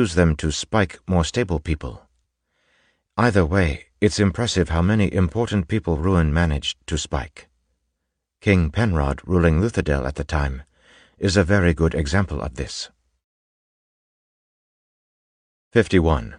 use them to spike more stable people. Either way, it's impressive how many important people Ruin managed to spike. King Penrod, ruling Luthadel at the time, is a very good example of this. 51.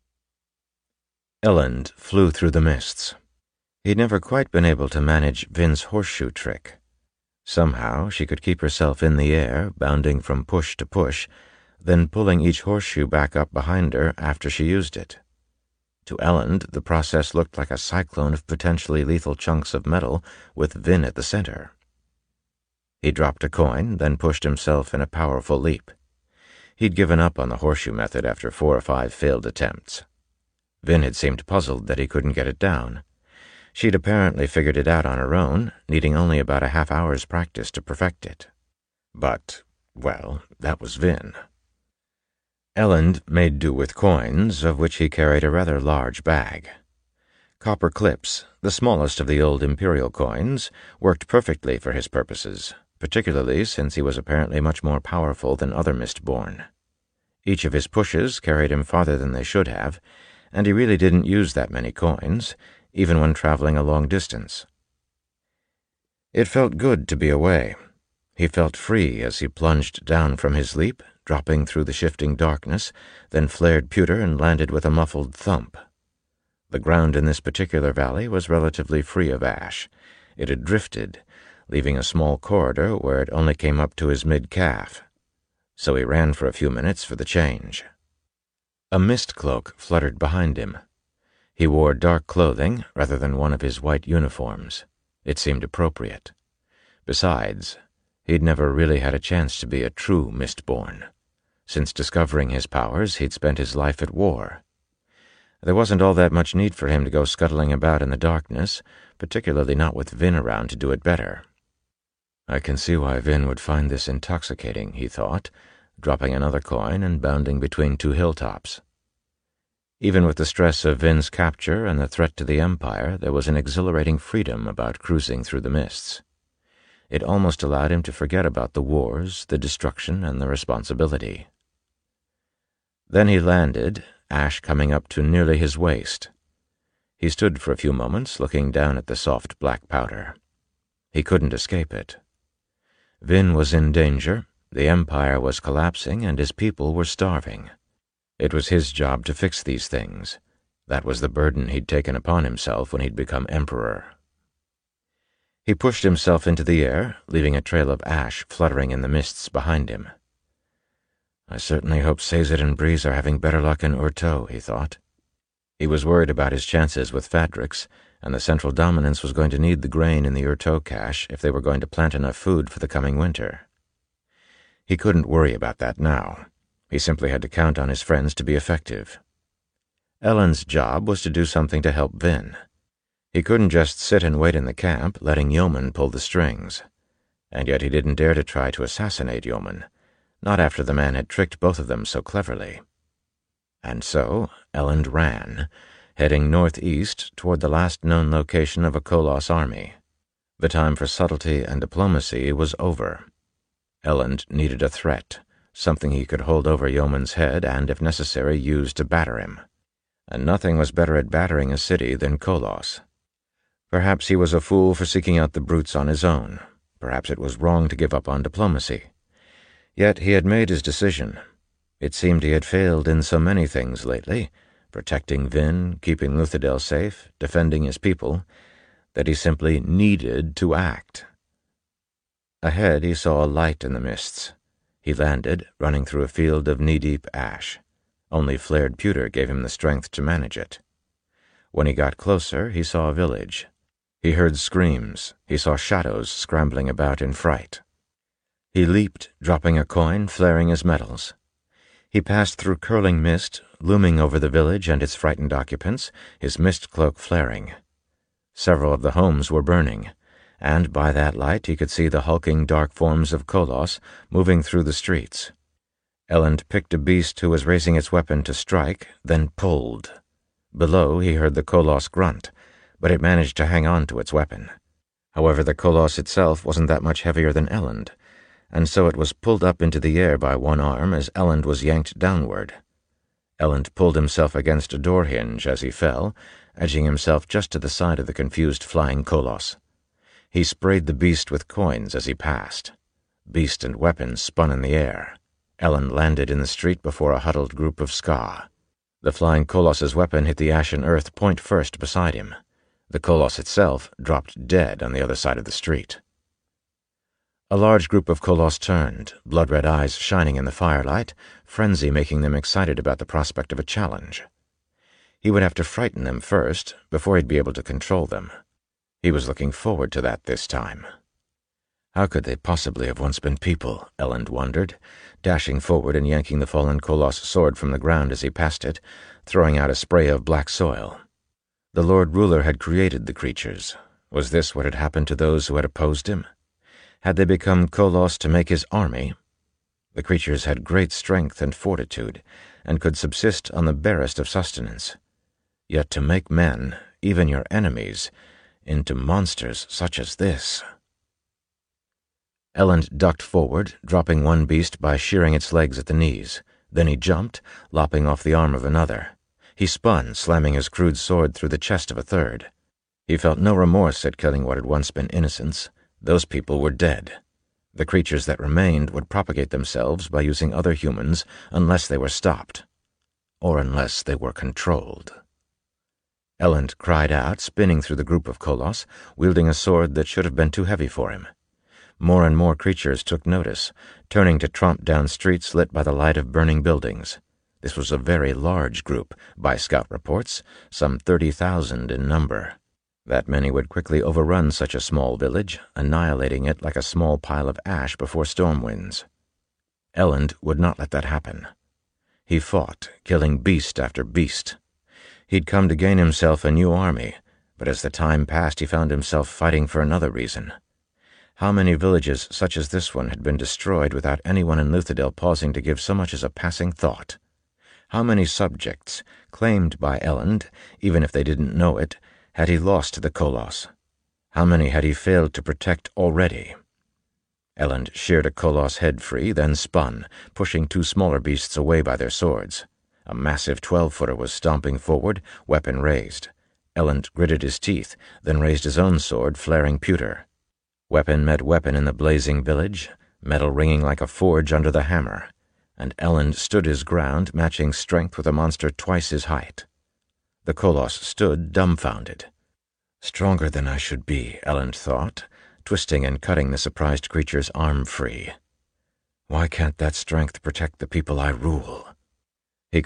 Elend flew through the mists. He'd never quite been able to manage Vin's horseshoe trick. Somehow she could keep herself in the air, bounding from push to push, then pulling each horseshoe back up behind her after she used it. To Elend, the process looked like a cyclone of potentially lethal chunks of metal with Vin at the center. He dropped a coin, then pushed himself in a powerful leap. He'd given up on the horseshoe method after 4 or 5 failed attempts. Vin had seemed puzzled that he couldn't get it down. She'd apparently figured it out on her own, needing only about a half-hour's practice to perfect it. But, well, that was Vin. Elend made do with coins, of which he carried a rather large bag. Copper clips, the smallest of the old imperial coins, worked perfectly for his purposes, particularly since he was apparently much more powerful than other Mistborn. Each of his pushes carried him farther than they should have, and he really didn't use that many coins, even when traveling a long distance. It felt good to be away. He felt free as he plunged down from his leap, dropping through the shifting darkness, then flared pewter and landed with a muffled thump. The ground in this particular valley was relatively free of ash. It had drifted, leaving a small corridor where it only came up to his mid-calf. So he ran for a few minutes for the change. A mist cloak fluttered behind him. He wore dark clothing rather than one of his white uniforms. It seemed appropriate. Besides, he'd never really had a chance to be a true Mistborn. Since discovering his powers, he'd spent his life at war. There wasn't all that much need for him to go scuttling about in the darkness, particularly not with Vin around to do it better. I can see why Vin would find this intoxicating, he thought, dropping another coin and bounding between 2 hilltops. Even with the stress of Vin's capture and the threat to the Empire, there was an exhilarating freedom about cruising through the mists. It almost allowed him to forget about the wars, the destruction, and the responsibility. Then he landed, ash coming up to nearly his waist. He stood for a few moments, looking down at the soft black powder. He couldn't escape it. Vin was in danger, the Empire was collapsing, and his people were starving. It was his job to fix these things. That was the burden he'd taken upon himself when he'd become Emperor. He pushed himself into the air, leaving a trail of ash fluttering in the mists behind him. I certainly hope Sazed and Breeze are having better luck in Urteau, he thought. He was worried about his chances with Fadrix, and the Central Dominance was going to need the grain in the Urteau cache if they were going to plant enough food for the coming winter. He couldn't worry about that now. He simply had to count on his friends to be effective. Elend's job was to do something to help Vin. He couldn't just sit and wait in the camp, letting Yeoman pull the strings. And yet he didn't dare to try to assassinate Yeoman, not after the man had tricked both of them so cleverly. And so Elend ran, heading northeast toward the last known location of a Koloss army. The time for subtlety and diplomacy was over. Elend needed a threat, something he could hold over Yeoman's head and, if necessary, use to batter him. And nothing was better at battering a city than Koloss. Perhaps he was a fool for seeking out the brutes on his own. Perhaps it was wrong to give up on diplomacy. Yet he had made his decision. It seemed he had failed in so many things lately, protecting Vin, keeping Luthadel safe, defending his people, that he simply needed to act. Ahead he saw a light in the mists. He landed, running through a field of knee-deep ash. Only flared pewter gave him the strength to manage it. When he got closer, he saw a village. He heard screams. He saw shadows scrambling about in fright. He leaped, dropping a coin, flaring his metals. He passed through curling mist, looming over the village and its frightened occupants, his mist cloak flaring. Several of the homes were burning, and by that light he could see the hulking dark forms of Koloss moving through the streets. Elend picked a beast who was raising its weapon to strike, then pulled. Below he heard the Koloss grunt, but it managed to hang on to its weapon. However, the Koloss itself wasn't that much heavier than Elend, and so it was pulled up into the air by one arm as Elend was yanked downward. Elend pulled himself against a door hinge as he fell, edging himself just to the side of the confused flying koloss. He sprayed the beast with coins as he passed. Beast and weapon spun in the air. Elend landed in the street before a huddled group of Ska. The flying koloss's weapon hit the ashen earth point first beside him. The koloss itself dropped dead on the other side of the street. A large group of koloss turned, blood-red eyes shining in the firelight, frenzy making them excited about the prospect of a challenge. He would have to frighten them first, before he'd be able to control them. He was looking forward to that this time. How could they possibly have once been people, Elend wondered, dashing forward and yanking the fallen koloss sword from the ground as he passed it, throwing out a spray of black soil. The Lord Ruler had created the creatures. Was this what had happened to those who had opposed him? Had they become koloss to make his army? The creatures had great strength and fortitude, and could subsist on the barest of sustenance. Yet to make men, even your enemies, into monsters such as this... Elend ducked forward, dropping one beast by shearing its legs at the knees. Then he jumped, lopping off the arm of another. He spun, slamming his crude sword through the chest of a third. He felt no remorse at killing what had once been innocents. Those people were dead. The creatures that remained would propagate themselves by using other humans unless they were stopped, or unless they were controlled. Elend cried out, spinning through the group of koloss, wielding a sword that should have been too heavy for him. More and more creatures took notice, turning to tromp down streets lit by the light of burning buildings. This was a very large group, by scout reports, some 30,000 in number. That many would quickly overrun such a small village, annihilating it like a small pile of ash before storm winds. Elend would not let that happen. He fought, killing beast after beast. He'd come to gain himself a new army, but as the time passed he found himself fighting for another reason. How many villages such as this one had been destroyed without anyone in Luthadel pausing to give so much as a passing thought? How many subjects, claimed by Elend, even if they didn't know it, had he lost to the koloss? How many had he failed to protect already? Elend sheared a koloss head free, then spun, pushing two smaller beasts away by their swords. A massive 12-footer was stomping forward, weapon raised. Elend gritted his teeth, then raised his own sword, flaring pewter. Weapon met weapon in the blazing village, metal ringing like a forge under the hammer, and Elend stood his ground, matching strength with a monster twice his height. The koloss stood dumbfounded. Stronger than I should be, Elend thought, twisting and cutting the surprised creature's arm free. Why can't that strength protect the people I rule?